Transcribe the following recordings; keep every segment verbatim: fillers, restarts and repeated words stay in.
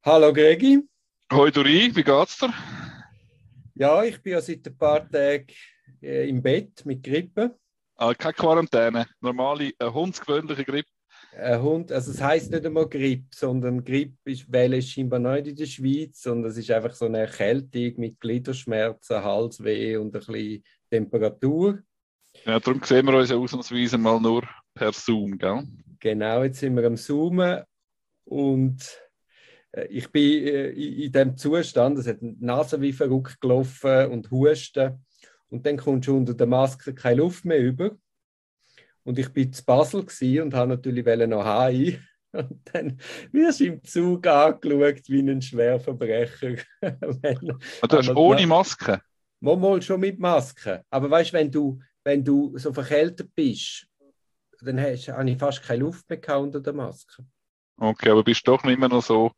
Hallo Gregi. Hoi Dori, wie geht's dir? Ja, ich bin ja seit ein paar Tagen äh, im Bett mit Grippe. Ah, keine Quarantäne, normale, äh, hundsgewöhnliche Grippe. Ein Hund, also es heisst nicht einmal Grippe, sondern Grippe ist, weil es scheinbar nicht in der Schweiz, sondern es ist einfach so eine Erkältung mit Gliederschmerzen, Halsweh und ein bisschen Temperatur. Ja, darum sehen wir uns ja ausnahmsweise mal nur per Zoom, gell? Genau, jetzt sind wir am Zoomen und äh, ich bin äh, in, in dem Zustand, es hat die Nase wie verrückt gelaufen und Husten und dann kommst du unter der Maske keine Luft mehr über. Und ich war zu Basel und wollte natürlich noch heim. Und dann wirst du im Zug angeschaut wie ein Schwerverbrecher. Wenn, Ah, du hast ohne Maske? Mal, mal schon mit Maske. Aber weißt du, wenn du, wenn du so verkältet bist, dann hast, habe ich fast keine Luft mehr unter der Maske. Okay, aber bist du doch nicht immer noch so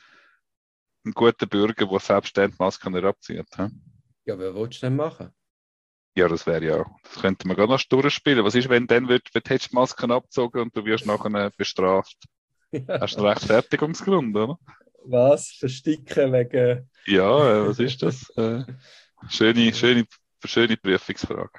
ein guter Bürger, der selbst die Maske nicht abzieht? He? Ja, was willst du denn machen? Ja, das wäre ja, das könnte man gar noch durchspielen. Was ist, wenn dann wird, wird hättest du die Masken abgezogen und du wirst nachher bestraft? Ja. Hast du einen Rechtfertigungsgrund, oder? Was? Versticken wegen... Ja, äh, was ist das? Äh, schöne, schöne, schöne Prüfungsfrage.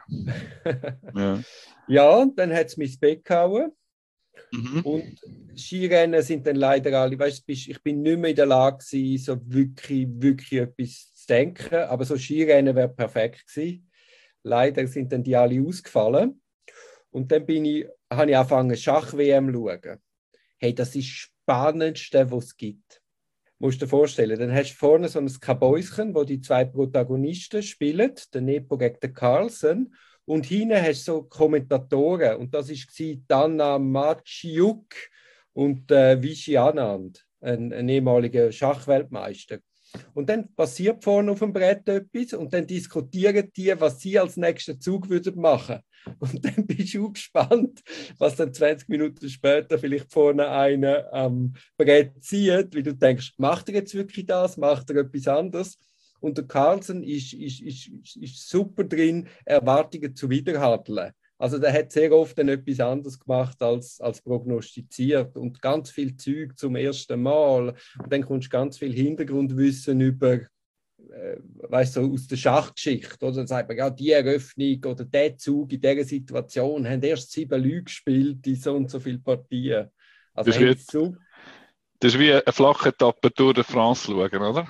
Ja. Ja, und dann hat es mich ins Bett gehauen. Mhm. Und Skirennen sind dann leider alle, weißt du, ich bin nicht mehr in der Lage gewesen, so wirklich, wirklich etwas zu denken, aber so Skirennen wäre perfekt gewesen. Leider sind dann die alle ausgefallen. Und dann bin ich, habe ich angefangen, Schach-W M zu schauen. Hey, das ist das Spannendste, was es gibt. Musst du dir vorstellen, dann hast du vorne so ein Kabäuschen, wo die zwei Protagonisten spielen, der Nepo gegen den Carlsen. Und hinten hast du so Kommentatoren. Und das war Dana Maciuk und äh, Vichy Anand, ein, ein ehemaliger Schachweltmeister. Und dann passiert vorne auf dem Brett etwas und dann diskutieren die, was sie als nächsten Zug würden machen. Und dann bist du gespannt, was dann zwanzig Minuten später vielleicht vorne einer am Brett zieht, wie du denkst, macht er jetzt wirklich das, macht er etwas anderes? Und der Carlsen ist, ist, ist, ist super drin, Erwartungen zu widerhandeln. Also der hat sehr oft dann etwas anderes gemacht als, als prognostiziert und ganz viel Zeug zum ersten Mal. Und dann kommst du ganz viel Hintergrundwissen über, äh, weißt du, aus der Schachgeschichte. Oder dann sagt man, ja, die Eröffnung oder der Zug in dieser Situation haben erst sieben Leute gespielt in so und so vielen Partien. Also Das, wird, so das ist wie eine flache Etappe Tour de France schauen, oder?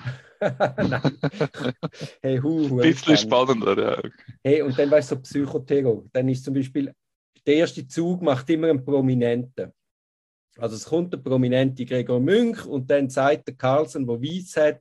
Nein. Hey, hu, hu, Ein bisschen spannender, ja. Okay. Hey, und dann weißt du, so Psychoterror. Dann ist zum Beispiel, der erste Zug macht immer einen Prominenten. Also es kommt der prominente Gregor Münch und dann sagt der Carlsen, der Weiss hat,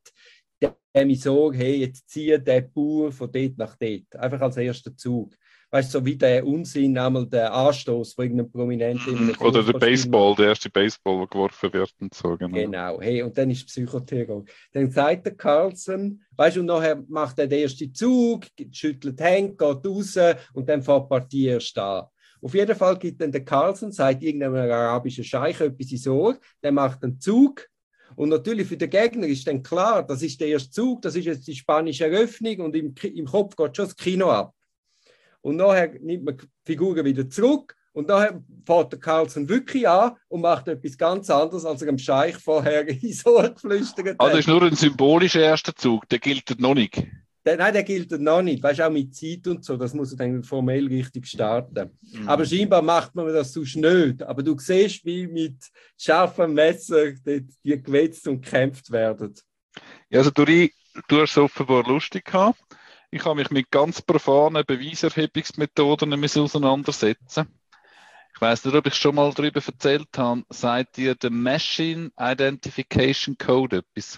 dem ich sage, hey, jetzt ziehe der Bauer von dort nach dort. Einfach als erster Zug. Weißt du, so wie der Unsinn, einmal der Anstoß von irgendeinem Prominenten. Mm, oder der Baseball, der erste Baseball, der geworfen wird und so. Genau. Genau, hey, und dann ist Psychoterror. Dann sagt der Carlsen, weißt du, und nachher macht er den ersten Zug, schüttelt die Hände, geht raus und dann fährt die Partie erst an. Auf jeden Fall gibt dann der Carlsen, sagt irgendeinem arabischen Scheich etwas in Sorge, der macht einen Zug. Und natürlich für den Gegner ist dann klar, das ist der erste Zug, das ist jetzt die spanische Eröffnung und im, im Kopf geht schon das Kino ab. Und nachher nimmt man die Figuren wieder zurück und nachher fährt der Carlsen wirklich an und macht etwas ganz anderes, als er dem Scheich vorher in Sorge geflüstert hat. Also das ist nur ein symbolischer erster Zug, der gilt noch nicht. Der, nein, der gilt noch nicht. Weißt du, auch mit Zeit und so, das muss er dann formell richtig starten. Mhm. Aber scheinbar macht man das sonst nicht. Aber du siehst, wie mit scharfem Messer die, die gewetzt und gekämpft werden. Ja, also du, du hast es offenbar lustig gehabt. Ich habe mich mit ganz profanen Beweiserhebungsmethoden auseinandersetzen. Ich weiss nicht, ob ich schon mal darüber erzählt habe. Sagt dir der Machine Identification Code etwas?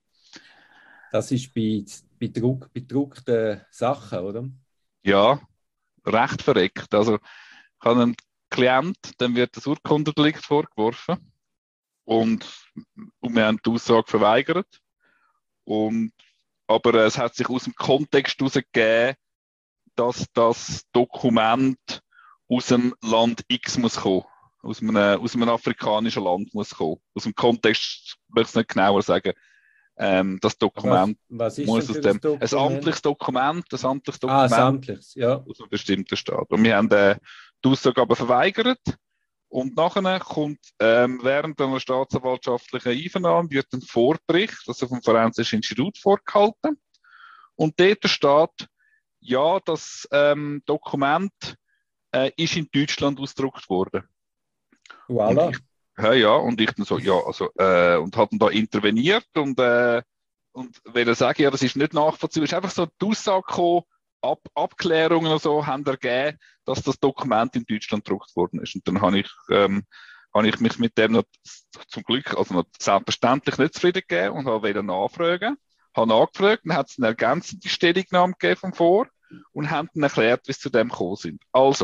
Das ist bei, bei, Druck, bei gedruckten Sachen, oder? Ja, recht verreckt. Also, ich habe einen Klient, dem wird das Urkundendelikt vorgeworfen und, und wir haben die Aussage verweigert. Und, aber es hat sich aus dem Kontext herausgegeben, dass das Dokument aus dem Land X muss kommen. Aus einem, aus einem afrikanischen Land muss kommen. Aus dem Kontext möchte ich es nicht genauer sagen. Ähm, das Dokument was, was ist muss aus dem, ein amtliches Dokument, ein amtliches Dokument ah, ein amtliches, ja. aus einem bestimmten Staat. Und wir haben äh, die Aussage aber verweigert Und nachher kommt ähm, während einer staatsanwaltschaftlichen Einvernahme wird ein Vorbericht, also vom Forensischen Institut, vorgehalten. Und dort steht, ja, das ähm, Dokument äh, ist in Deutschland ausgedruckt worden. Voilà. Und ich, ja, ja, und ich dann so, ja, also, äh, und hat dann da interveniert und, äh, und will sagen, ja, das ist nicht nachvollziehbar. Es ist einfach so die Aussage gekommen, Ab Abklärungen und so haben ergeben, dass das Dokument in Deutschland gedruckt worden ist. Und dann habe ich, ähm, habe ich mich mit dem noch zum Glück, also noch selbstverständlich nicht zufrieden gegeben und habe wieder nachfragen. Habe nachgefragt, dann hat es eine ergänzende Stellungnahme gegeben vom Vor und haben dann erklärt, wie sie zu dem gekommen sind. Also,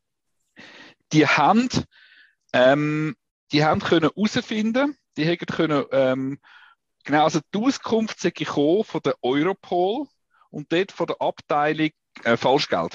die haben, ähm, die haben können herausfinden, die hätten können, ähm, genau, also die Auskunft sei gekommen von der Europol und dort von der Abteilung äh, Falschgeld.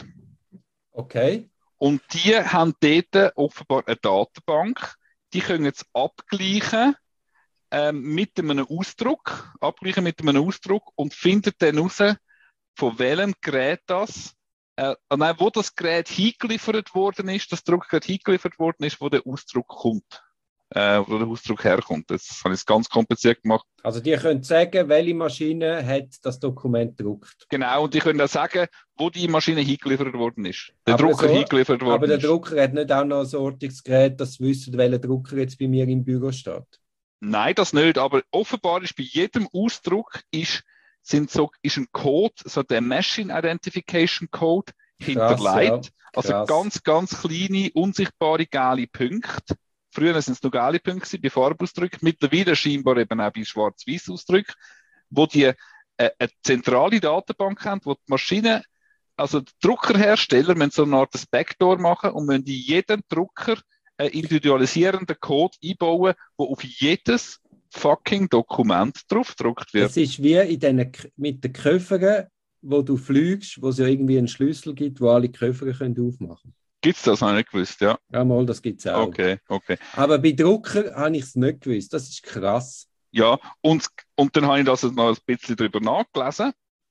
Okay. Und die haben dort offenbar eine Datenbank, die können jetzt abgleichen ähm, mit einem Ausdruck, abgleichen mit einem Ausdruck und finden dann heraus, von welchem Gerät das, äh, nein, wo das Gerät hingeliefert worden ist, das Druckgerät hingeliefert worden ist, wo der Ausdruck kommt. Äh, wo der Ausdruck herkommt. Das habe ich es ganz kompliziert gemacht. Also die können sagen, welche Maschine hat das Dokument gedruckt. Genau, und die können auch sagen, wo die Maschine hingeliefert worden ist. Der aber Drucker so, hingeliefert worden Aber der ist. Drucker hat nicht auch noch ein Ortungsgerät, das wissen, welcher Drucker jetzt bei mir im Büro steht. Nein, das nicht, aber offenbar ist bei jedem Ausdruck ist, sind so, ist ein Code, so der Machine Identification Code hinterlegt. Ja. Also ganz, ganz kleine, unsichtbare gelbe Punkte. Früher sind es noch gelbe Punkte bei Farbausdrücken, mittlerweile scheinbar eben auch bei schwarz-weiß Ausdrücken, wo die äh, eine zentrale Datenbank haben, wo die Maschinen, also die Druckerhersteller müssen so eine Art Backdoor machen und müssen in jedem Drucker einen individualisierenden Code einbauen, der auf jedes fucking Dokument draufgedruckt wird. Das ist wie in den, mit den Köffern, wo du fliegst, wo es ja irgendwie einen Schlüssel gibt, wo alle Köffer können aufmachen können. Gibt es das? Habe ich nicht gewusst, ja. Ja, mal, das gibt es auch. Okay, okay. Aber bei Drucker habe ich es nicht gewusst. Das ist krass. Ja, und, und dann habe ich das noch ein bisschen darüber nachgelesen.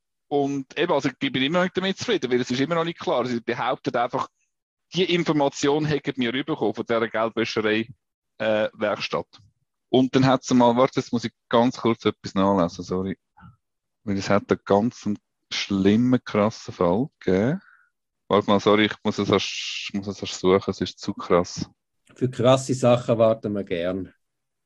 Und eben, also ich bin immer noch nicht damit zufrieden, weil es ist immer noch nicht klar. Sie behauptet einfach, die Information hätten wir rübergekommen von dieser Geldwäscherei-Werkstatt. Äh, und dann hat sie mal, warte, jetzt muss ich ganz kurz etwas nachlesen, sorry. Weil es hat einen ganz schlimmen, krassen Fall gegeben. Warte mal, sorry, ich muss es erst, muss es erst suchen, es ist zu krass. Für krasse Sachen warten wir gern.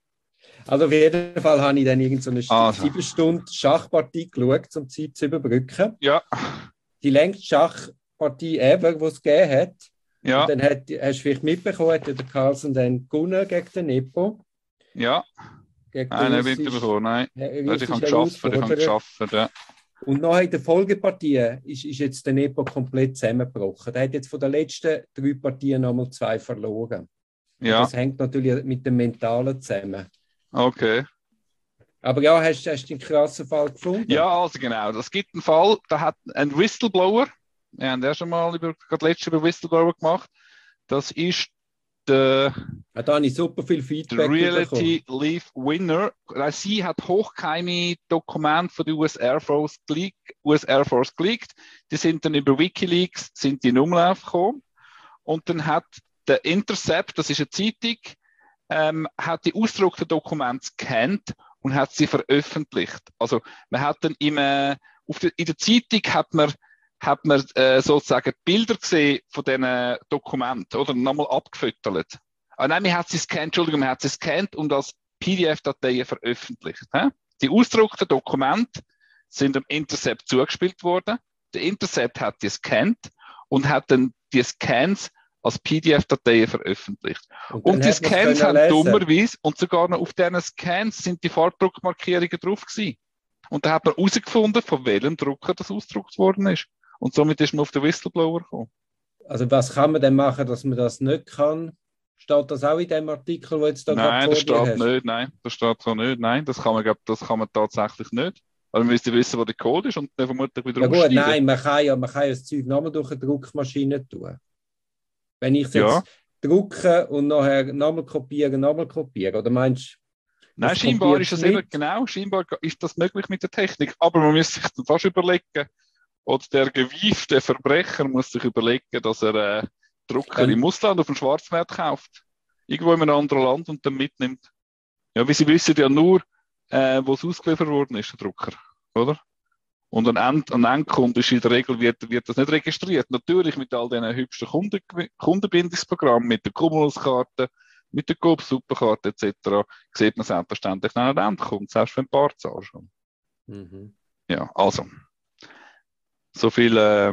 Also auf jeden Fall habe ich dann irgendeine so ah, sieben Stunden Schachpartie geschaut, um die Zeit zu überbrücken. Ja. Die längste Schachpartie ever, die es gegeben hat. Ja. Und dann hat, hast du vielleicht mitbekommen, hat der Carlsen dann gewonnen gegen den Nepo. Ja. Gegen nein, nicht mitbekommen, nein. Ich habe geschafft, ich habe geschafft, ja. Und nachher in der Folgepartie ist, ist jetzt der Nepo komplett zusammengebrochen. Der hat jetzt von den letzten drei Partien nochmal zwei verloren. Ja. Und das hängt natürlich mit dem Mentalen zusammen. Okay. Aber ja, hast, hast du einen krassen Fall gefunden? Ja, also genau. Es gibt einen Fall, da hat ein Whistleblower, wir haben ja schon mal über, gerade letztes über Whistleblower gemacht, das ist der, ja, da habe ich super viel Feedback der Reality Leaf Winner. Sie hat hochgeheime Dokumente von der U S Air Force geleakt, U S Air Force geleakt. Die sind dann über Wikileaks sind die in Umlauf gekommen. Und dann hat der Intercept, das ist eine Zeitung, ähm, hat die ausgedruckten Dokumente gescannt und hat sie veröffentlicht. Also man hat dann im, äh, auf der, in der Zeitung hat man, hat man äh, sozusagen Bilder gesehen von diesen Dokumenten oder nochmal abgefüttert. Ah, nein, man hat sie scannt, Entschuldigung, man hat sie scannt und als P D F-Dateien veröffentlicht. He? Die ausgedruckten Dokumente sind dem Intercept zugespielt worden. Der Intercept hat die scannt und hat dann die Scans als P D F-Dateien veröffentlicht. Und, und die Scans haben lesen. dummerweise, und sogar noch auf diesen Scans sind die Farbdruckmarkierungen drauf gewesen. Und da hat man herausgefunden, von welchem Drucker das ausgedruckt worden ist. Und somit ist man auf den Whistleblower gekommen. Also was kann man denn machen, dass man das nicht kann? Steht das auch in dem Artikel, wo jetzt da Nein, das steht hast? nicht, nein, das steht so nicht, nein, das kann man, glaub, das kann man tatsächlich nicht. Also man müsste wissen, wo der Code ist und dann vermutlich wieder ja gut, nein, man kann ja, man kann ja das Zeug nochmal durch eine Druckmaschine tun. Wenn ich es jetzt ja. drucke und nachher nochmal kopieren, nochmal kopieren, oder meinst du? Nein, scheinbar ist das eben, genau, scheinbar ist das möglich mit der Technik, aber man muss sich dann fast überlegen, oder der gewiefte Verbrecher muss sich überlegen, dass er äh, Drucker dann, im Ausland auf dem Schwarzmarkt kauft. irgendwo in einem anderen Land und dann mitnimmt. Ja, wie Sie wissen ja nur, äh, wo es ausgeliefert worden ist, der Drucker, oder? Und ein, End, ein Endkunde ist in der Regel, wird, wird das nicht registriert. Natürlich mit all diesen hübschen Kunden, Kundenbindungsprogrammen, mit der Cumulus-Karte, mit der Coop-Superkarte et cetera, sieht man selbstverständlich dann einen Endkunden, selbst wenn ein paar Zahlen schon. Mhm. Ja, also, so viel, äh,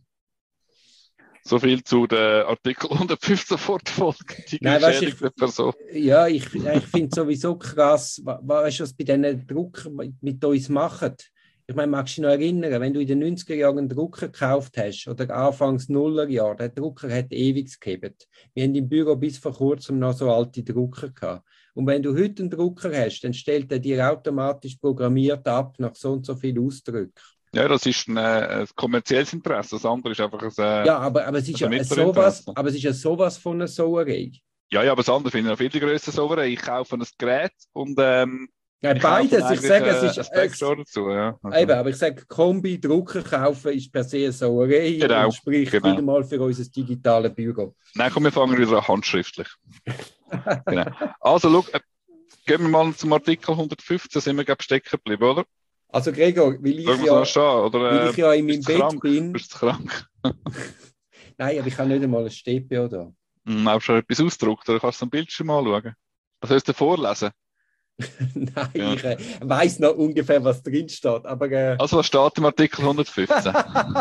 so viel zu der Artikel hundertfünfzehn Fortfolge, die Nein, weißt, geschädigte ich, Person. Ja, ich, ich finde es sowieso krass, wa- weißt du, was bei diesen Druckern mit mit uns machen. Ich meine, magst du dich noch erinnern, wenn du in den neunziger Jahren einen Drucker gekauft hast oder Anfangs Nullerjahre, der Drucker hat ewig gehabt. Wir haben im Büro bis vor kurzem noch so alte Drucker gehabt. Und wenn du heute einen Drucker hast, dann stellt er dir automatisch programmiert ab nach so und so viel Ausdrücken. Ja, das ist ein, äh, ein kommerzielles Interesse, das andere ist einfach ein, äh, Ja, aber, aber, es ist ein ja sowas, Vermittlerinteresse. aber es ist ja sowas von einer Sauerei. Ja, ja, aber das andere finde ich noch viel grösser Sauerei. Ich kaufe ein Gerät und ähm, Ja, ich kaufe beides, ich eigentlich sage, es äh, ist ein es, Backdoor dazu. Ja. Also, eben, aber ich sage, Kombi, Drucker kaufen ist per se eine Sauerei genau, und spricht genau. wieder mal für unser digitales Büro. Nein, komm, wir fangen wieder an handschriftlich. Genau. Also, schau, äh, gehen wir mal zum Artikel hundertfünfzehn, sind wir, glaube ich, stecken geblieben, oder? Also Gregor, weil ich, Schauen wir ja, es noch an, oder weil äh, ich ja in meinem bist du Bett krank? bin. Bist du krank? Nein, aber ich habe nicht einmal ein St P O da. Hm, hast du schon etwas ausgedruckt, oder kannst du am Bildschirm anschauen? Was sollst du vorlesen? Nein, Ja. ich äh, weiß noch ungefähr, was drin steht. Aber äh, Also, was steht im Artikel hundertfünfzehn?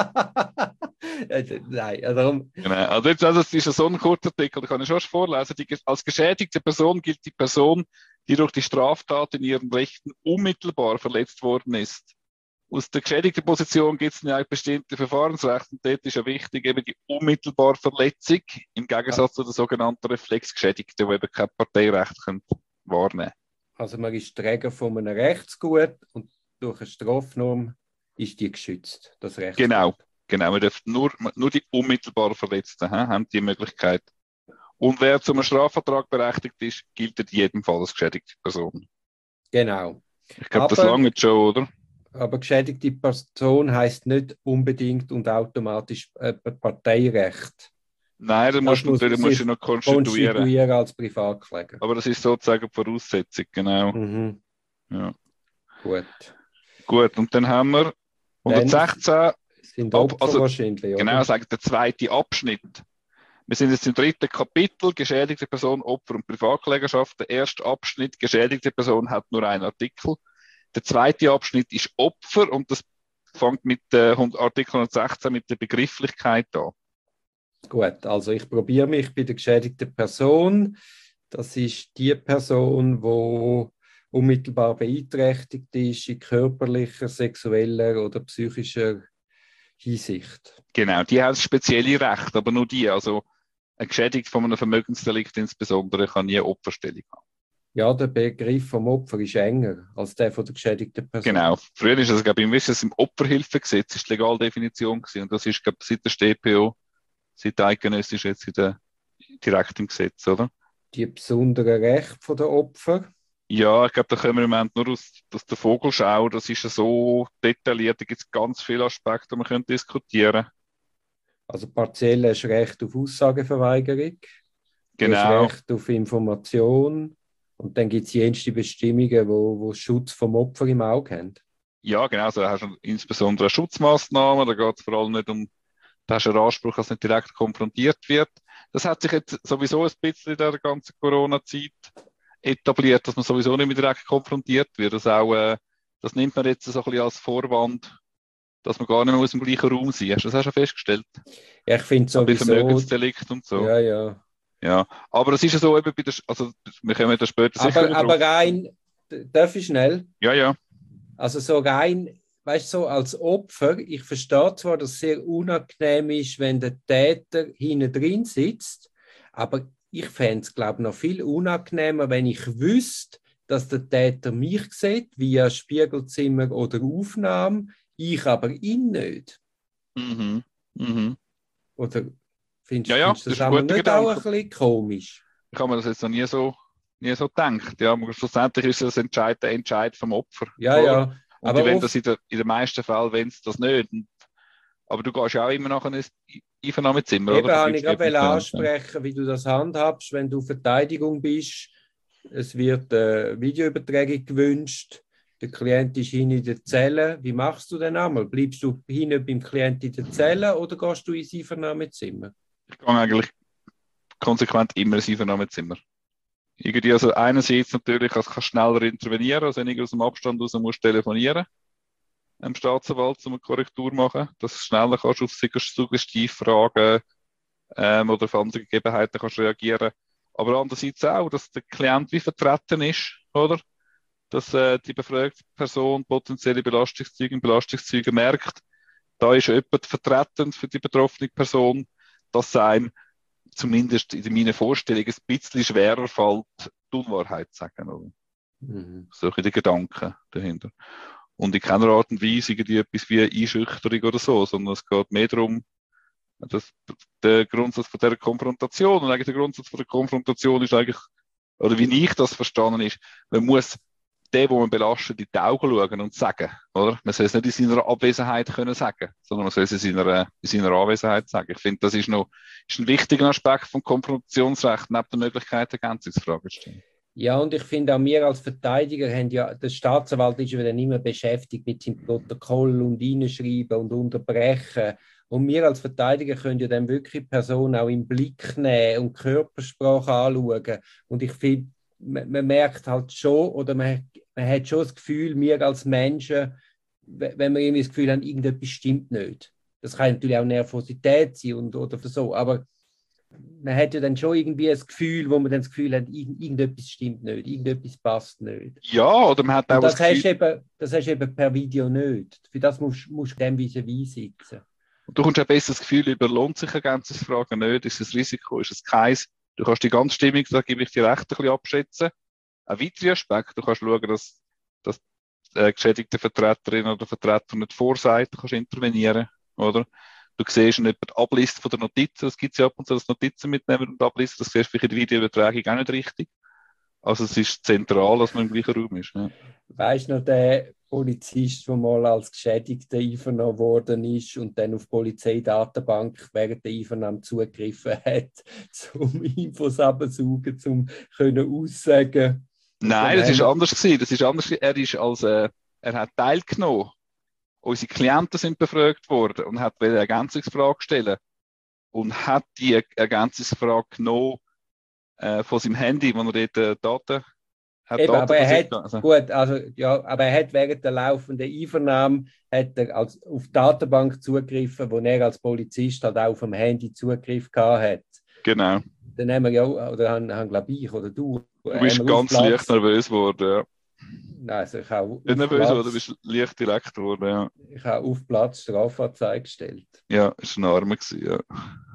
äh, nein, also darum, Genau. Also, jetzt, also, das ist so ein kurzer Artikel, da kann ich schon vorlesen. Die, als geschädigte Person gilt die Person, die durch die Straftat in ihren Rechten unmittelbar verletzt worden ist. Aus der geschädigten Position gibt es ja auch bestimmte Verfahrensrechte und dort ist ja wichtig eben die unmittelbare Verletzung im Gegensatz zu der sogenannten Reflexgeschädigten, die eben kein Parteirecht können wahrnehmen können. also man ist Träger von einem Rechtsgut und durch eine Strafnorm ist die geschützt, das Rechtsgut. Genau, genau. Man darf nur, nur die unmittelbar Verletzten he, haben die Möglichkeit. Und wer zu einem Strafvertrag berechtigt ist, gilt in jedem Fall als geschädigte Person. Genau. Ich glaube, das Aber- lange schon, oder? Aber geschädigte Person heißt nicht unbedingt und automatisch äh, Parteirecht. Nein, da musst du muss natürlich man musst sich du noch konstituieren. konstituieren als Privatkläger. Aber das ist sozusagen die Voraussetzung, genau. Mhm. Ja. Gut. Gut, und dann haben wir hundertsechzehn, Sind Ab- Opfer also, wahrscheinlich, oder? genau, sagen der zweite Abschnitt. Wir sind jetzt im dritten Kapitel, geschädigte Person, Opfer und Privatklägerschaft. Der erste Abschnitt, geschädigte Person, hat nur einen Artikel. Der zweite Abschnitt ist Opfer und das fängt mit äh, Artikel hundertsechzehn mit der Begrifflichkeit an. Gut, also ich probiere mich bei der geschädigten Person. Das ist die Person, die unmittelbar beeinträchtigt ist in körperlicher, sexueller oder psychischer Hinsicht. Genau, die haben spezielle Rechte, aber nur die. Also ein Geschädigt von einem Vermögensdelikt insbesondere kann nie Opferstellung haben. Ja, der Begriff vom Opfer ist enger als der von der geschädigten Person. Genau. Früher ist es, glaube ich, im Wissen, im Opferhilfegesetz ist die Legaldefinition gewesen. Und das ist, glaube ich, seit der S t P O, seit eidgenössisch jetzt in der, direkt im Gesetz, oder? Die besonderen Rechte der Opfer. Ja, ich glaube, da können wir im Moment nur aus, aus der Vogelschau, das ist ja so detailliert, da gibt es ganz viele Aspekte, die man können diskutieren. Also partiell hast du Recht auf Aussageverweigerung, du Genau. hast Recht auf Information und dann gibt es jenste Bestimmungen, wo, wo Schutz vom Opfer im Auge haben. Ja, genau, also da hast du insbesondere Schutzmaßnahmen, da geht es vor allem nicht um, da hast du einen Anspruch, dass nicht direkt konfrontiert wird. Das hat sich jetzt sowieso ein bisschen in der ganzen Corona-Zeit etabliert, dass man sowieso nicht mehr direkt konfrontiert wird. Das, auch, äh, das nimmt man jetzt so ein bisschen als Vorwand, dass man gar nicht mehr aus dem gleichen Raum sein muss. Das hast du schon festgestellt. Ja, ich finde Auch bei sowieso... Vermögensdelikt und so. Ja, ja. Ja, aber das ist ja so eben bei der, also wir kommen da später sicher Aber, wieder aber drauf. rein, darf ich schnell? Ja, ja. Also so rein, weißt du, so als Opfer, ich verstehe zwar, dass es sehr unangenehm ist, wenn der Täter hinten drin sitzt, aber ich fände es, glaube ich, noch viel unangenehmer, wenn ich wüsste, dass der Täter mich sieht, via Spiegelzimmer oder Aufnahme, ich aber ihn nicht. Mhm. Mhm. Oder findest, Ja, ja, findest du das das, ist ein auch guter nicht auch ein Gedanke. bisschen komisch? Ich habe mir das jetzt noch nie so, nie so gedacht. Ja, aber schlussendlich ist es ein Entscheid, der Entscheid vom Opfer. Ja, oder? ja. Und Aber die wollen oft, das in, der, in den meisten Fällen, wenn es das nicht. Und Aber du gehst ja auch immer nach einem Einvernahmezimmer, Eben oder? habe ich gerade ansprechen, wie du das handhabst, wenn du Verteidigung bist. Es wird äh, Videoübertragung gewünscht. Der Klient ist hin in der Zelle. Wie machst du denn einmal? Bleibst du hinten beim Klient in der Zelle oder gehst du ins Einvernahmezimmer? Ich gehe eigentlich konsequent immer ins Einvernahmezimmer. Irgendwie, also einerseits natürlich, also kannst schneller intervenieren, also wenn ich aus dem Abstand raus muss telefonieren dem Staatsanwalt, um eine Korrektur machen, dass du schneller kannst auf Suggestivfragen ähm, oder auf andere Gegebenheiten kannst reagieren. Aber andererseits auch, dass der Klient wie vertreten ist, oder? Dass äh, die befragte Person potenzielle Belastungszeugen, Belastungszeuge merkt, da ist jemand vertretend für die betroffene Person, dass es einem zumindest in meiner Vorstellung ein bisschen schwerer fällt, die Unwahrheit zu sagen. Oder? Mhm. Solche Gedanken dahinter. Und in keiner Art und Weise irgendwie etwas wie Einschüchterung oder so, sondern es geht mehr darum, dass der Grundsatz von dieser Konfrontation, und eigentlich der Grundsatz von der Konfrontation ist eigentlich, oder wie ich das verstanden ist, man muss den, den man belastet, in die Augen schauen und sagen, oder? Man soll es nicht in seiner Abwesenheit können sagen, sondern man soll es in seiner, in seiner Anwesenheit sagen. Ich finde, das ist noch ist ein wichtiger Aspekt vom Konfrontationsrecht, neben der Möglichkeit, Ergänzungsfragen zu stellen. Ja, und ich finde auch wir als Verteidiger haben ja, der Staatsanwalt ist ja dann immer beschäftigt mit seinem Protokoll und Reinschreiben und Unterbrechen. Und wir als Verteidiger können ja dann wirklich die Person auch im Blick nehmen und Körpersprache anschauen. Und ich finde, man, man merkt halt schon, oder man, man hat schon das Gefühl, wir als Menschen, wenn wir irgendwie das Gefühl haben, irgendetwas stimmt nicht. Das kann natürlich auch Nervosität sein und, oder so, aber man hat ja dann schon irgendwie ein Gefühl, wo man dann das Gefühl hat, irgendetwas stimmt nicht, irgendetwas passt nicht. Ja, oder man hat auch und das das Gefühl... Hast eben, das hast du eben per Video nicht. Für das musst, musst du dem vis-à-vis sitzen. Und du kommst ein besseres Gefühl über, lohnt sich Ergänzungsfragen nicht, ist es Risiko, ist es keins. Du kannst die ganze Stimmung, da gebe ich dir recht, ein bisschen abschätzen. Ein weiterer Aspekt, du kannst schauen, dass, dass die geschädigte Vertreterin oder Vertreter nicht vorsagt, du kannst intervenieren, oder? Du siehst nicht die Abliste von der Notizen, das gibt es ja ab und zu, das Notizen mitnehmen und ablisten, das siehst du vielleicht in der Videoübertragung auch nicht richtig. Also es ist zentral, dass man im gleichen Raum ist. Ja. Weißt du noch, der Polizist, der mal als Geschädigter einvernommen worden ist und dann auf die Polizeidatenbank während der Einvernahme zugegriffen hat, um Infos abzusaugen, um können aussagen. Nein, das ist anders gewesen. Das ist anders. Er ist als äh, er hat teilgenommen. Unsere Klienten sind befragt worden und hat eine Ergänzungsfrage stellen und hat die Ergänzungsfrage genommen äh, von seinem Handy, wo er dort äh, Daten hat. Eben, Daten aber er hat, also. gut, also, ja, aber er hat während der laufenden Einvernahme hat er als, auf die Datenbank zugegriffen, wo er als Polizist halt auch auf dem Handy Zugriff gehabt hat. Genau. Dann haben wir ja, oder haben, haben glaube ich, oder du. Du bist ganz leicht nervös geworden, ja. Nein, also ich habe nicht nervös geworden, du bist leicht direkt geworden, ja. Ich habe auf Platz Strafanzeige gestellt. Ja, ist ein Armer gewesen, ja.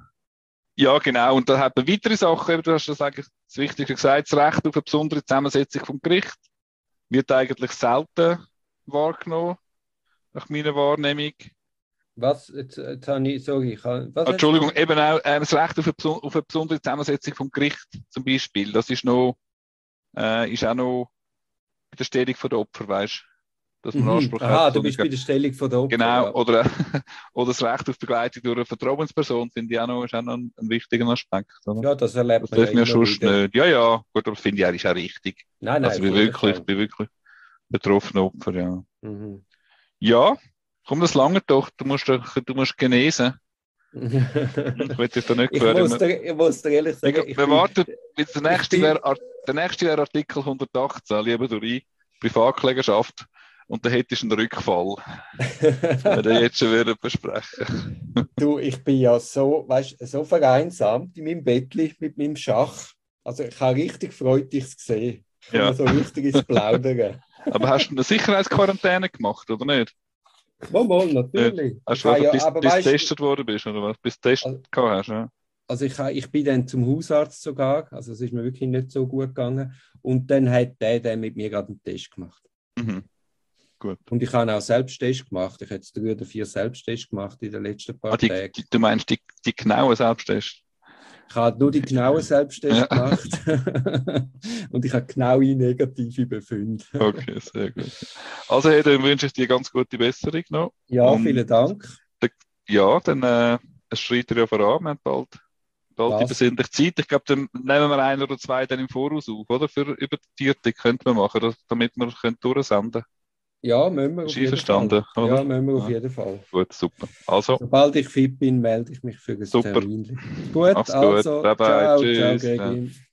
Ja, genau. Und dann hat man weitere Sachen, du hast das eigentlich das Wichtige gesagt, das Recht auf eine besondere Zusammensetzung vom Gericht wird eigentlich selten wahrgenommen, nach meiner Wahrnehmung. Was? Jetzt, jetzt habe ich, sorry, ich habe, was Entschuldigung, eben auch äh, das Recht auf eine, auf eine besondere Zusammensetzung vom Gericht zum Beispiel, das ist noch, äh, ist auch noch bei der Stellung der Opfer, weißt du? Dass man mhm. Anspruch Aha, hat. du bist bei der Stellung der Opfer. Genau, ja. oder, oder das Recht auf Begleitung durch eine Vertrauensperson, finde ich auch noch, ist auch noch ein, ein wichtiger Aspekt. Oder? Ja, das erlebt das man ja mir schon nicht. Ja, ja, gut, aber finde ich eigentlich auch richtig. Nein, nein. Also, ich bin wirklich, ich bin wirklich betroffene Opfer, ja. Mhm. Ja, komm, das lange doch, du musst, du musst genesen. Ich will dich da nicht ich, muss dir, ich muss dir ehrlich sagen, ich, ich wir warten, der nächste wäre wär Artikel hundertachtzehn, lieber durch Privatklägerschaft, und dann hättest du einen Rückfall. wenn wir jetzt schon wieder besprechen. Du, ich bin ja so, weißt, so vereinsamt in meinem Bettli mit meinem Schach. Also ich habe richtig Freude, dich zu sehen. Ich komme ja. so richtig ins Plaudern. Aber hast du eine Sicherheitsquarantäne gemacht, oder nicht? Mal, mal, natürlich. Ja. Hast du einfach, ja, bis, bis weißt, getestet worden bist, oder was? Bis du getestet also, hast, ja. Also ich, ich bin dann zum Hausarzt sogar, also es ist mir wirklich nicht so gut gegangen. Und dann hat der, der mit mir gerade einen Test gemacht. Mhm. Gut. Und ich habe auch Selbsttest gemacht. Ich habe jetzt drei oder vier Selbsttests gemacht in den letzten paar ah, die, Tagen. Die, du meinst die, die genauen Selbsttests? Ich habe nur die genauen Selbsttests ja. gemacht. Und ich habe genaue negative Befunde. Okay, sehr gut. Also, hey, dann wünsche ich dir ganz gute Besserung noch. Ja, und vielen Dank. Der, Ja, dann äh, es schreit ja voran. Wir haben bald, bald die Was? besinnliche Zeit. Ich glaube, dann nehmen wir ein oder zwei dann im Voraus auf, oder? Für über die vierte könnte man machen, das, damit wir können durchsenden können. Ja, müssen wir Ist auf jeden Fall. einverstanden, oder? Ja, müssen wir auf Ja, jeden Fall. gut, super. Also, Sobald ich fit bin, melde ich mich für ein super. Termin. Gut, Mach's gut. also, Bye bye. ciao, ciao, Tschüss. Ja. Gregin.